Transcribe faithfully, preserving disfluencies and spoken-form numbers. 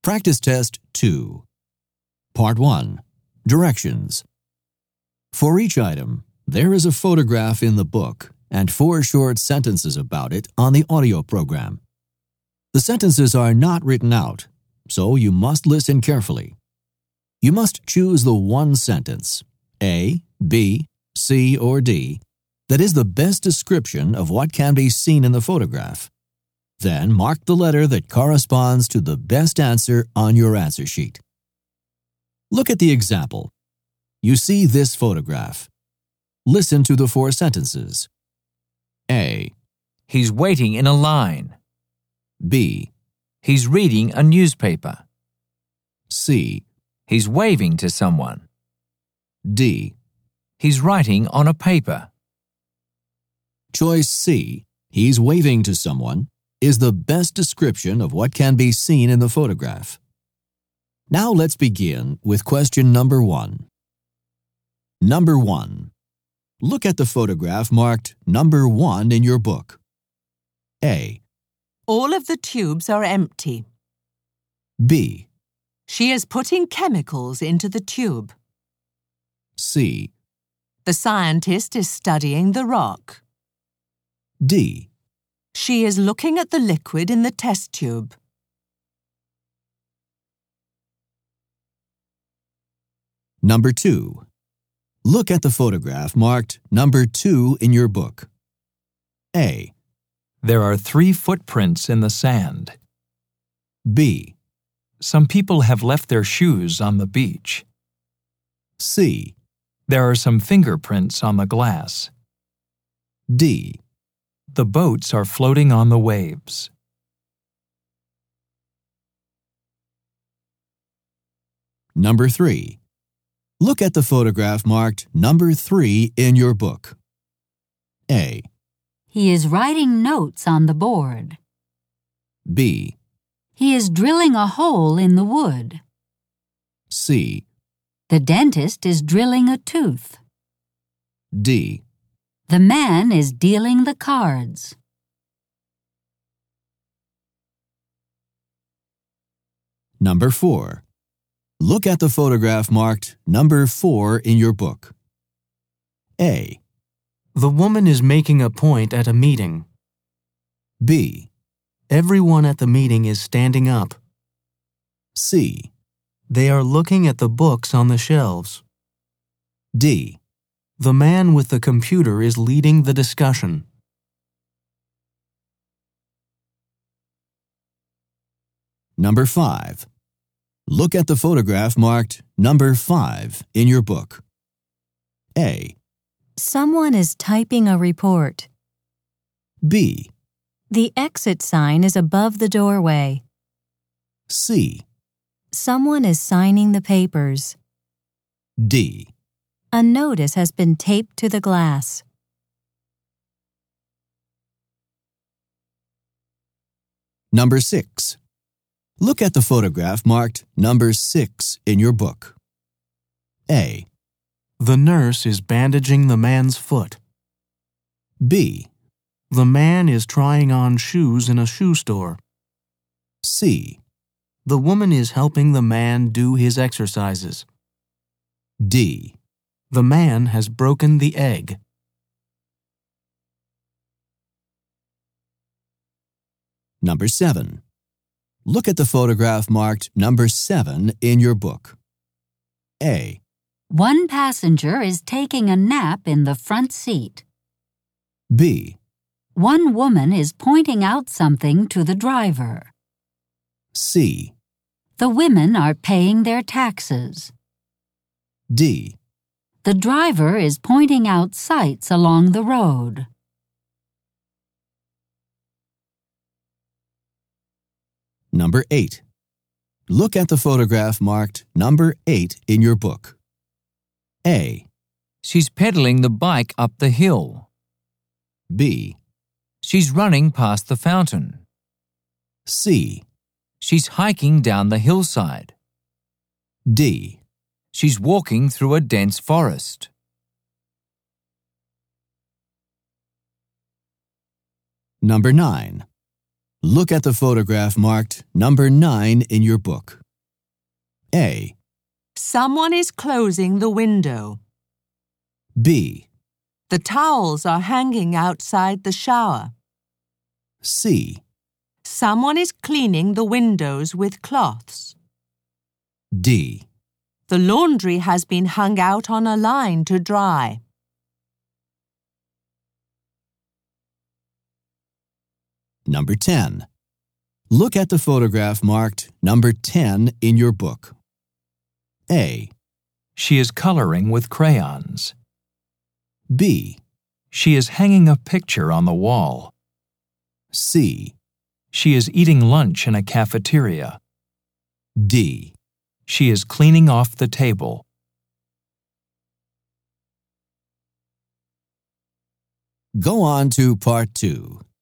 Practice Test two. Part one. Directions. For each item, there is a photograph in the book and four short sentences about it on the audio program. The sentences are not written out, so you must listen carefully. You must choose the one sentence, A, B, C, or D, that is the best description of what can be seen in the photograph. Then mark the letter that corresponds to the best answer on your answer sheet. Look at the example. You see this photograph. Listen to the four sentences. A. He's waiting in a line. B. He's reading a newspaper. C. He's waving to someone. D. He's writing on a paper. Choice C, he's waving to someone, is the best description of what can be seen in the photograph. Now let's begin with question number one. Number one. Look at the photograph marked number one in your book. A. All of the tubes are empty. B. She is putting chemicals into the tube. C. The scientist is studying the rock. D. She is looking at the liquid in the test tube. Number two. Look at the photograph marked number two in your book. A. There are three footprints in the sand. B. Some people have left their shoes on the beach. C. There are some fingerprints on the glass. D. The boats are floating on the waves. Number three. Look at the photograph marked number three in your book. A. He is writing notes on the board. B. He is drilling a hole in the wood. C. The dentist is drilling a tooth. D. The man is dealing the cards. Number four. Look at the photograph marked number four in your book. A. The woman is making a point at a meeting. B. Everyone at the meeting is standing up. C. They are looking at the books on the shelves. D. The man with the computer is leading the discussion. Number five. Look at the photograph marked number five in your book. A. Someone is typing a report. B. The exit sign is above the doorway. C. Someone is signing the papers. D. A notice has been taped to the glass. Number six. Look at the photograph marked number six in your book. A. The nurse is bandaging the man's foot. B. The man is trying on shoes in a shoe store. C. The woman is helping the man do his exercises. D. The man has broken the egg. Number seven. Look at the photograph marked number seven in your book. A. One passenger is taking a nap in the front seat. B. One woman is pointing out something to the driver. C. The women are paying their taxes. D. The driver is pointing out sights along the road. Number eight. Look at the photograph marked number eight in your book. A. She's pedaling the bike up the hill. B. She's running past the fountain. C. She's hiking down the hillside. D. She's walking through a dense forest. Number nine. Look at the photograph marked number nine in your book. A. Someone is closing the window. B. The towels are hanging outside the shower. C. Someone is cleaning the windows with cloths. D. The laundry has been hung out on a line to dry. Number ten. Look at the photograph marked number ten in your book. A. She is coloring with crayons. B. She is hanging a picture on the wall. C. She is eating lunch in a cafeteria. D. She is cleaning off the table. Go on to part two.